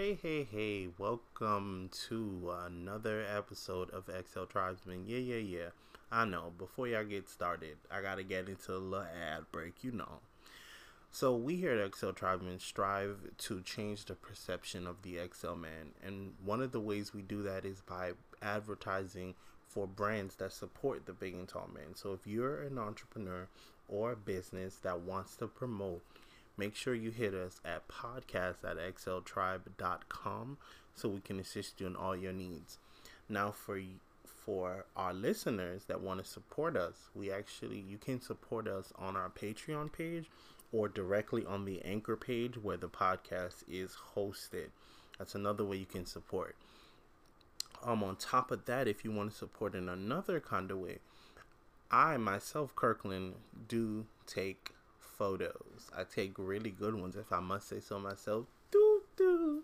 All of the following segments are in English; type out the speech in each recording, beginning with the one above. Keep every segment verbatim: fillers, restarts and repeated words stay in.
Hey, hey, hey, welcome to another episode of X L Tribesman. Yeah, yeah, yeah. I know, before y'all get started, I gotta get into a little ad break, you know. So, we here at X L Tribesman strive to change the perception of the X L man, and one of the ways we do that is by advertising for brands that support the Big and Tall man. So, if you're an entrepreneur or a business that wants to promote, make sure you hit us at podcast at x l tribe dot com so we can assist you in all your needs. Now, for for our listeners that want to support us, we actually you can support us on our Patreon page or directly on the Anchor page where the podcast is hosted. That's another way you can support. Um, on top of that, if you want to support in another kind of way, I myself, Kirkland, do take photos. I take really good ones, if I must say so myself. Doo doo.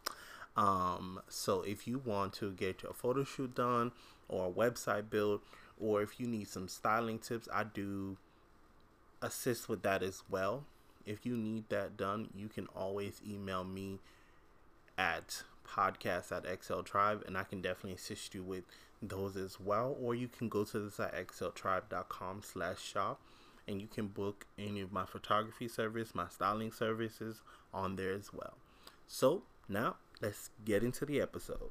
Um, so if you want to get your photo shoot done or a website built, or if you need some styling tips, I do assist with that as well. If you need that done, you can always email me at podcast at X L Tribe, and I can definitely assist you with those as well. Or you can go to the site x l tribe dot com slash shop, and you can book any of my photography service, my styling services on there as well. So now let's get into the episode.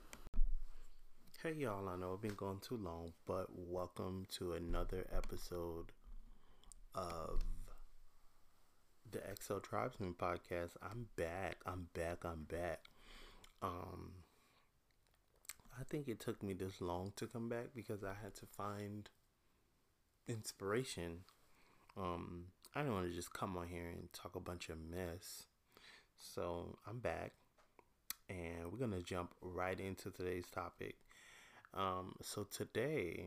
Hey y'all, I know I've been going too long, but welcome to another episode of the X L Tribesman podcast. I'm back. I'm back. I'm back. Um, I think it took me this long to come back because I had to find inspiration. Um, I don't want to just come on here and talk a bunch of mess. So I'm back, and we're gonna jump right into today's topic. Um, so today,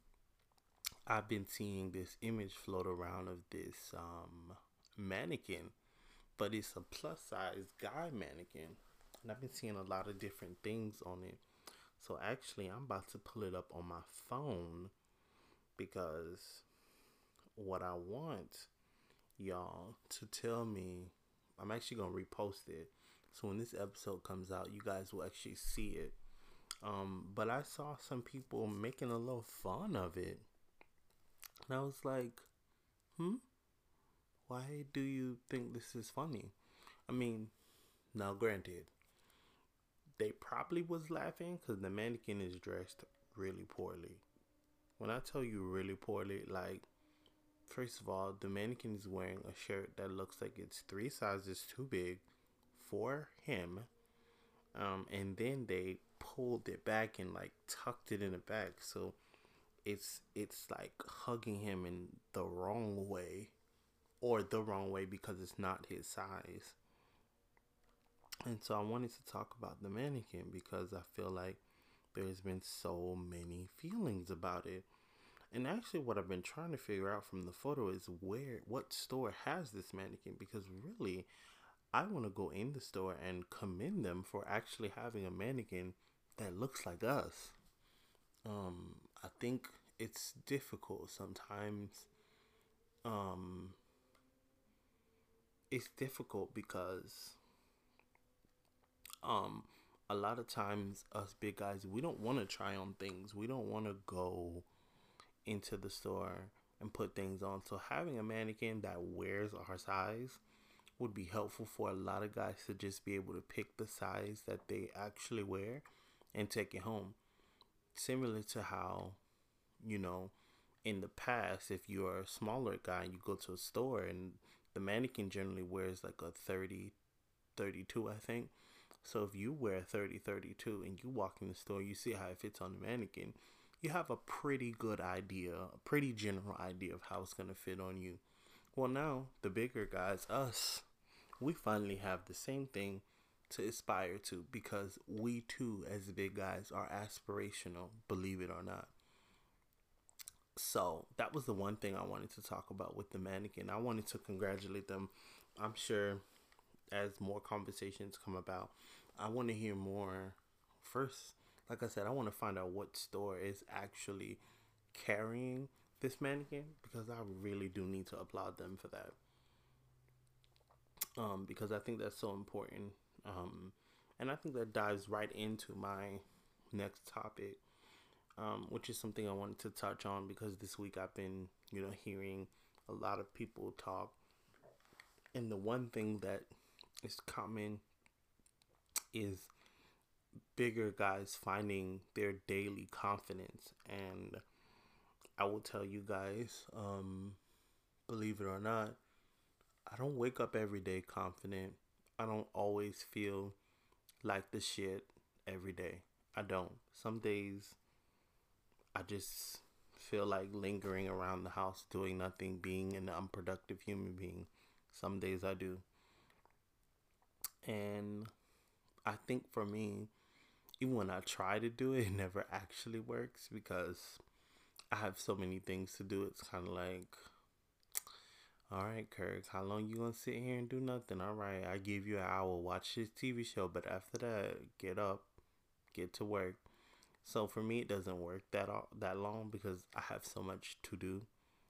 I've been seeing this image float around of this um mannequin, but it's a plus size guy mannequin, and I've been seeing a lot of different things on it. So actually, I'm about to pull it up on my phone because what I want y'all to tell me, I'm actually gonna repost it. So when this episode comes out, you guys will actually see it. Um, but I saw some people making a little fun of it, and I was like, hmm, why do you think this is funny? I mean, now granted, they probably was laughing because the mannequin is dressed really poorly. When I tell you really poorly, like, first of all, the mannequin is wearing a shirt that looks like it's three sizes too big for him. Um, and then they pulled it back and like tucked it in the back, so it's it's like hugging him in the wrong way, or the wrong way because it's not his size. And so I wanted to talk about the mannequin because I feel like there's been so many feelings about it. And actually what I've been trying to figure out from the photo is where, what store has this mannequin, because really I want to go in the store and commend them for actually having a mannequin that looks like us. Um, I think it's difficult sometimes. Um, it's difficult because um, a lot of times us big guys, we don't want to try on things. We don't want to go into the store and put things on. So having a mannequin that wears our size would be helpful for a lot of guys to just be able to pick the size that they actually wear and take it home. Similar to how, you know, in the past, if you're a smaller guy and you go to a store and the mannequin generally wears like a thirty, thirty-two, I think. So if you wear thirty, thirty-two and you walk in the store, you see how it fits on the mannequin, you have a pretty good idea, a pretty general idea of how it's going to fit on you. Well, now the bigger guys, us, we finally have the same thing to aspire to, because we too, as big guys, are aspirational, believe it or not. So that was the one thing I wanted to talk about with the mannequin. I wanted to congratulate them. I'm sure as more conversations come about, I want to hear more. First, like I said, I want to find out what store is actually carrying this mannequin, because I really do need to applaud them for that. Um, because I think that's so important. Um, And I think that dives right into my next topic, um, which is something I wanted to touch on because this week I've been, you know, hearing a lot of people talk. And the one thing that is common is bigger guys finding their daily confidence. And I will tell you guys, um, believe it or not, I don't wake up every day confident. I don't always feel like the shit every day. I don't. Some days I just feel like lingering around the house doing nothing, being an unproductive human being. Some days I do. And I think for me, even when I try to do it, it never actually works because I have so many things to do. It's kind of like, all right, Kirk, how long you gonna sit here and do nothing? All right, I give you an hour, watch this T V show, but after that, get up, get to work. So for me, it doesn't work that that long because I have so much to do.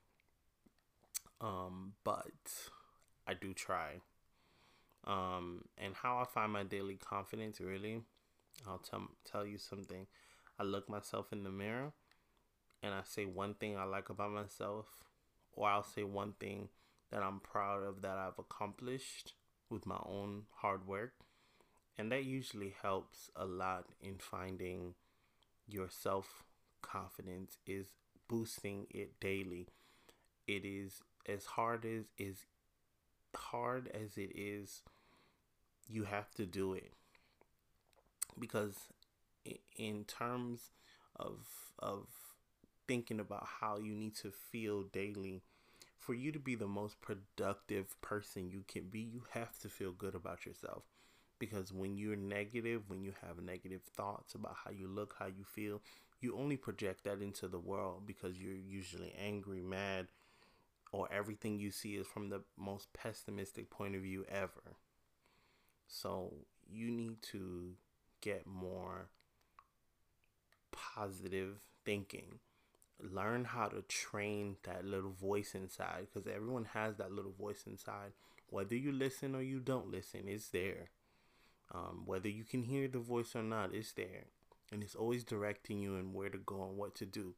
Um, but I do try. Um, and how I find my daily confidence, really, I'll tell tell you something. I look myself in the mirror, and I say one thing I like about myself, or I'll say one thing that I'm proud of that I've accomplished with my own hard work. And that usually helps a lot in finding your self confidence, is boosting it daily. It is as hard as is hard as it is, you have to do it because in terms of of thinking about how you need to feel daily, for you to be the most productive person you can be, you have to feel good about yourself. Because when you're negative, when you have negative thoughts about how you look, how you feel, you only project that into the world because you're usually angry, mad, or everything you see is from the most pessimistic point of view ever. So you need to get more positive thinking. Learn how to train that little voice inside, because everyone has that little voice inside. Whether you listen or you don't listen, it's there. Um, whether you can hear the voice or not, it's there. And it's always directing you in where to go and what to do.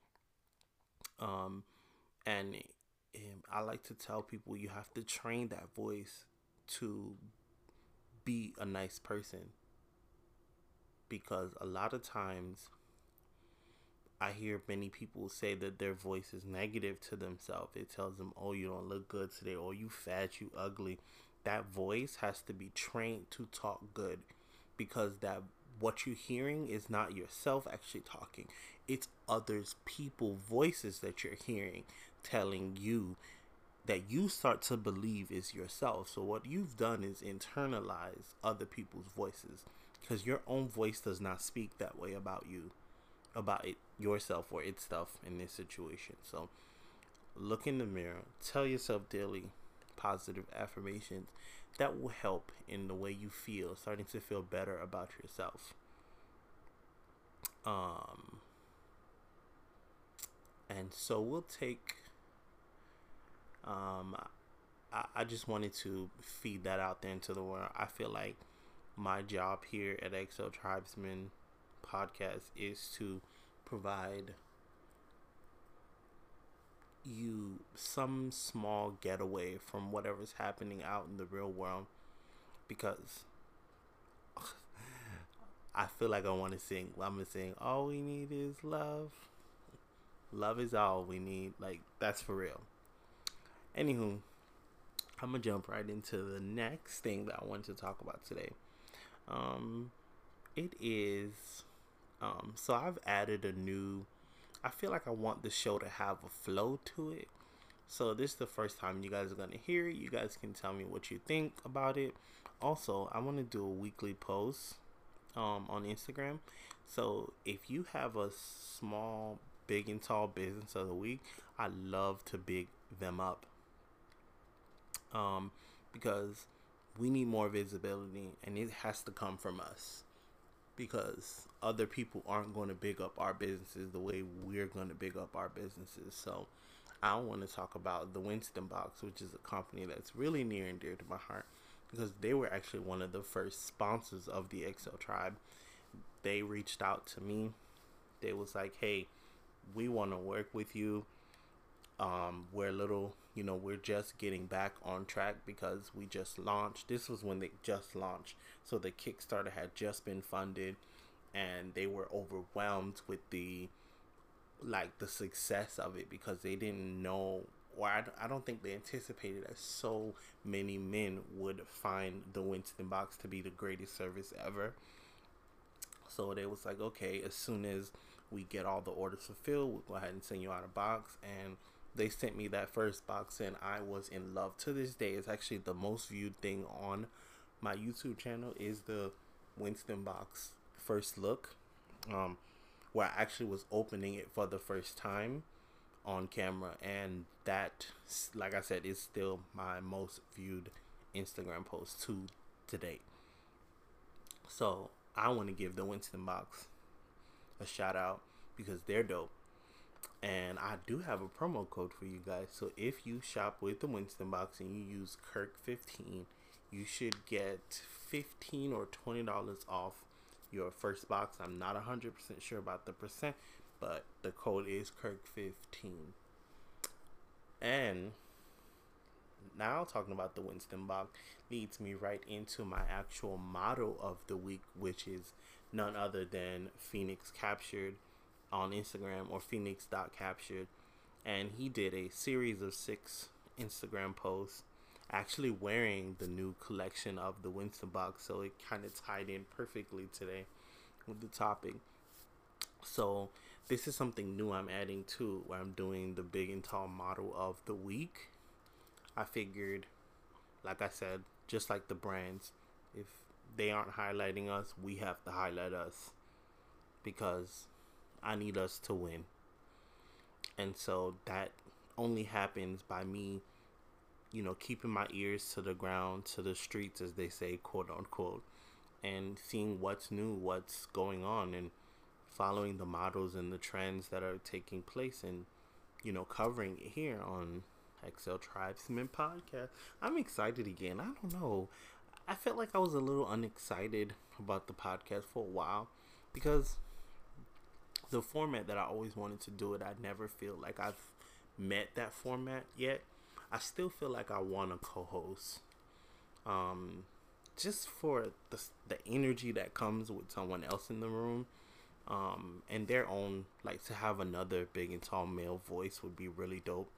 Um, and, and I like to tell people you have to train that voice to be a nice person. Because a lot of times I hear many people say that their voice is negative to themselves. It tells them, oh, you don't look good today, or you fat, you ugly. That voice has to be trained to talk good, because that what you're hearing is not yourself actually talking. It's others, people, voices that you're hearing telling you that you start to believe is yourself. So what you've done is internalize other people's voices, because your own voice does not speak that way about you, about it yourself or itself in this situation. So look in the mirror, tell yourself daily positive affirmations that will help in the way you feel, starting to feel better about yourself. Um, and so we'll take. Um, I, I just wanted to feed that out there into the world. I feel like my job here at X L Tribesman Podcast is to provide you some small getaway from whatever's happening out in the real world, because I feel like I want to sing. I'm gonna sing all we need is love. Love is all we need. Like, that's for real. Anywho, I'm gonna jump right into the next thing that I want to talk about today. Um it is um so I've added a new, I feel like I want the show to have a flow to it. So this is the first time you guys are going to hear it. You guys can tell me what you think about it. Also, I want to do a weekly post um, on Instagram. So if you have a small, big and tall business of the week, I love to big them up. Um, because we need more visibility, and it has to come from us. Because other people aren't going to big up our businesses the way we're going to big up our businesses. So I want to talk about the Winston Box, which is a company that's really near and dear to my heart. because they were actually one of the first sponsors of the X L Tribe. They reached out to me. They was like, hey, we want to work with you. Um, we're a little, you know, we're just getting back on track because we just launched. This was when they just launched. So the Kickstarter had just been funded, and they were overwhelmed with the, like, the success of it, because they didn't know, or I, I don't think they anticipated that so many men would find the Winston box to be the greatest service ever. So they was like, okay, as soon as we get all the orders fulfilled, we'll go ahead and send you out a box. And they sent me that first box, and I was in love. To this day, it's actually the most viewed thing on my YouTube channel is the Winston box first look, um, where I actually was opening it for the first time on camera. And that, like I said, is still my most viewed Instagram post to to date. So I want to give the Winston box a shout out because they're dope. And I do have a promo code for you guys. So if you shop with the Winston box and you use Kirk fifteen, you should get fifteen or twenty dollars off your first box. I'm not one hundred percent sure about the percent, but the code is Kirk fifteen. And now talking about the Winston box leads me right into my actual motto of the week, which is none other than Phoenix Captured on Instagram, or Phoenix dot captured. And he did a series of six Instagram posts actually wearing the new collection of the Winston box, so it kind of tied in perfectly today with the topic. So this is something new I'm adding to, where I'm doing the big and tall model of the week. I figured, like I said, just like the brands, if they aren't highlighting us, we have to highlight us, because I need us to win. And so that only happens by me, you know, keeping my ears to the ground, to the streets, as they say, quote unquote, and seeing what's new, what's going on, and following the models and the trends that are taking place, and, you know, covering it here on X L Tribesmen Podcast. I'm excited again. I don't know. I felt like I was a little unexcited about the podcast for a while, because the format that I always wanted to do it, I never feel like I've met that format yet. I still feel like I want a co-host, um, just for the the energy that comes with someone else in the room, um, and their own, like, to have another big and tall male voice would be really dope.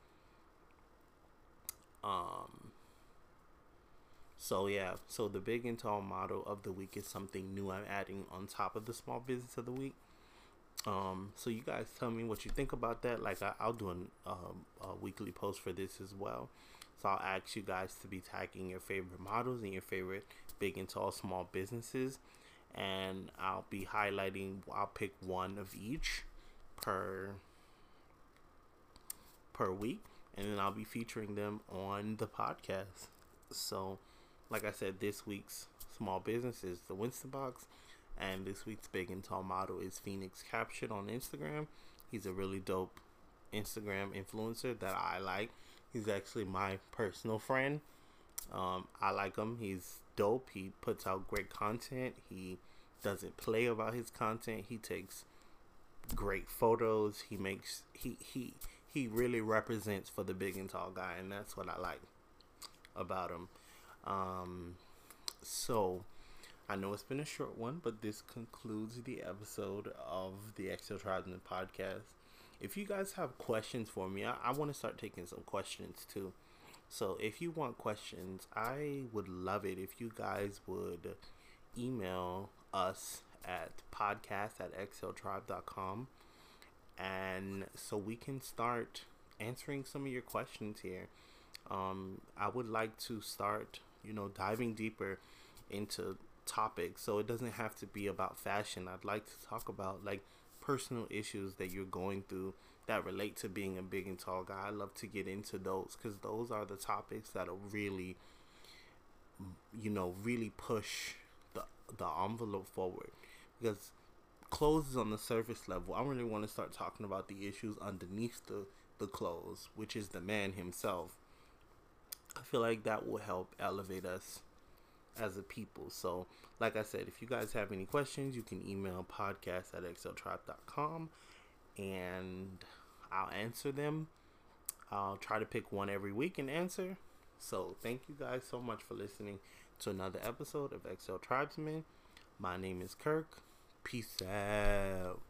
Um. So yeah, so the big and tall motto of the week is something new I'm adding on top of the small business of the week. Um, so you guys tell me what you think about that. Like, I, I'll do an, um, a weekly post for this as well. So I'll ask you guys to be tagging your favorite models and your favorite big and tall small businesses. And I'll be highlighting, I'll pick one of each per, per week. And then I'll be featuring them on the podcast. So, like I said, this week's small business is the Winston box. And this week's big and tall model is Phoenix Captured on Instagram. He's a really dope Instagram influencer that I like. He's actually my personal friend. Um, I like him. He's dope. He puts out great content. He doesn't play about his content. He takes great photos. He makes he he he really represents for the big and tall guy, and that's what I like about him. Um, so. I know it's been a short one, but this concludes the episode of the X L Tribesmen Podcast. If you guys have questions for me, I, I want to start taking some questions too. So if you want questions, I would love it if you guys would email us at podcast at x l tribe dot com, and so we can start answering some of your questions here. Um, I would like to start, you know, diving deeper into topics, so it doesn't have to be about fashion. I'd like to talk about, like, personal issues that you're going through that relate to being a big and tall guy. I love to get into those, because those are the topics that'll really, you know, really push the the envelope forward. Because clothes is on the surface level. I really want to start talking about the issues underneath the the clothes, which is the man himself. I feel like that will help elevate us as a people. So, like I said, if you guys have any questions, you can email podcast at x l tribe dot com and I'll answer them. I'll try to pick one every week and answer. So, thank you guys so much for listening to another episode of X L Tribesmen. My name is Kirk. Peace out.